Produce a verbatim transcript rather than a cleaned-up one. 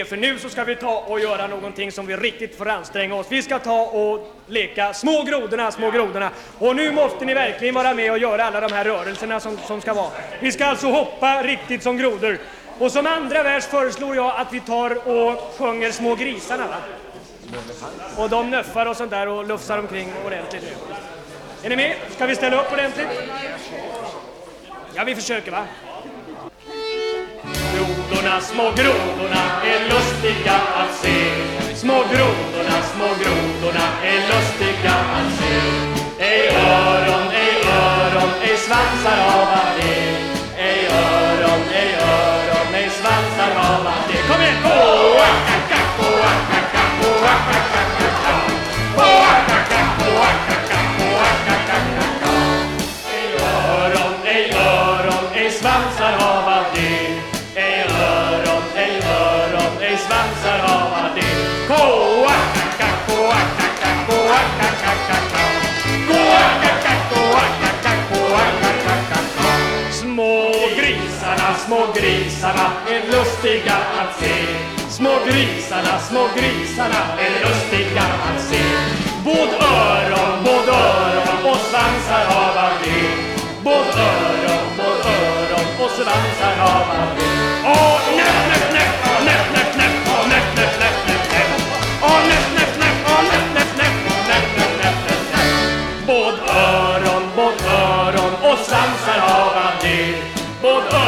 För nu så ska vi ta och göra någonting som vi riktigt får anstränga oss. Vi ska ta och leka små grodorna, små grodorna. Och nu måste ni verkligen vara med och göra alla de här rörelserna som, som ska vara. Vi ska alltså hoppa riktigt som grodor. Och som andra vers föreslår jag att vi tar och sjunger Små grisarna, va? Och de nöffar och sånt där och lufsar omkring ordentligt nu. Är ni med? Ska vi ställa upp ordentligt? Ja, vi försöker, va? Grodorna, små grodorna är lustiga att se. Små grodorna, små grodorna är lustiga att se. Ej öron, ej öron, ej svansar av att det. Ej öron, ej öron, ej svansar av att det. Kom igen! Ej öron, ej öron, ej svansar av att det. Ej öron, ej öron, ej svansar av att det. Koakaka, koakaka, koakaka, koakaka, koakaka, koakaka. Små grisarna, små grisarna är lustiga att se. Små grisarna, små grisarna är lustiga att se. Både öron, både öron och svansar av att det. Både öron, både öron och svansar av att det. Åh, näpp, näpp, näpp, åh, näpp, näpp, näpp, åh, näpp, näpp, näpp, näpp, näpp. Åh, näpp, näpp, näpp, åh, näpp, näpp, näpp, åh, näpp, näpp, näpp, näpp, näpp. Både öron, både öron och svansar av att det. Både